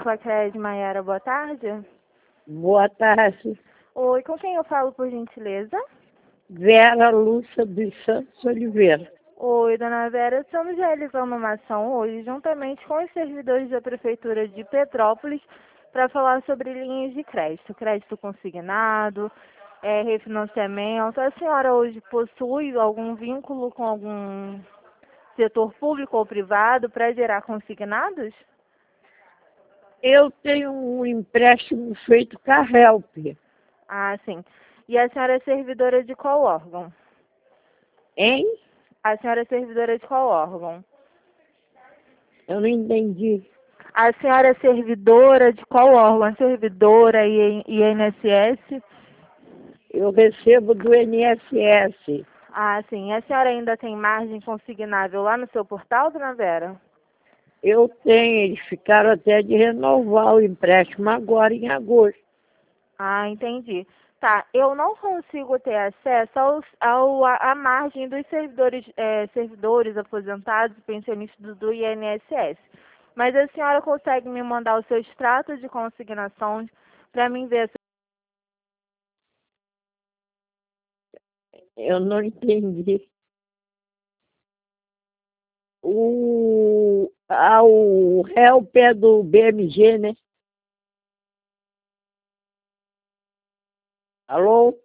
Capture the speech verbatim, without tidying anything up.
Facred Maiara, boa tarde. Boa tarde. Oi, com quem eu falo, por gentileza? Vera Lúcia dos Santos Oliveira. Oi, dona Vera, estamos realizando uma ação hoje, juntamente com os servidores da Prefeitura de Petrópolis, para falar sobre linhas de crédito, crédito consignado, é, refinanciamento. A senhora hoje possui algum vínculo com algum setor público ou privado para gerar consignados? Eu tenho um empréstimo feito com a Help. Ah, sim. E a senhora é servidora de qual órgão? Hein? A senhora é servidora de qual órgão? Eu não entendi. A senhora é servidora de qual órgão? É servidora e I N S S? Eu recebo do I N S S. Ah, sim. A senhora ainda tem margem consignável lá no seu portal, dona Vera? Eu tenho, eles ficaram até de renovar o empréstimo agora em agosto. Ah, entendi. Tá, eu não consigo ter acesso aos, ao, a, a margem dos servidores, é, servidores aposentados e pensionistas do I N S S. Mas a senhora consegue me mandar o seu extrato de consignação para mim ver se... Eu não entendi. O, ah, o Help é do B M G, né? Alô?